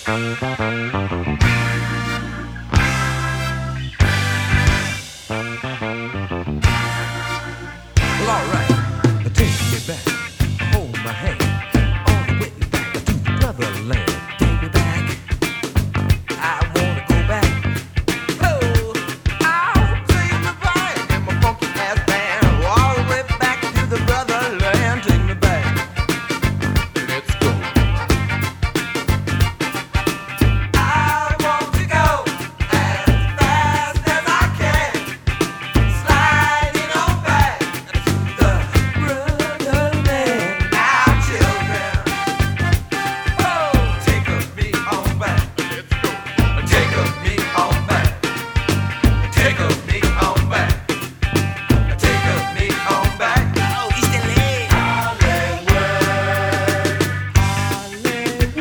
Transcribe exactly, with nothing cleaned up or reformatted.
Well, alright, take me back, hold my hand, all the way back to the brotherland.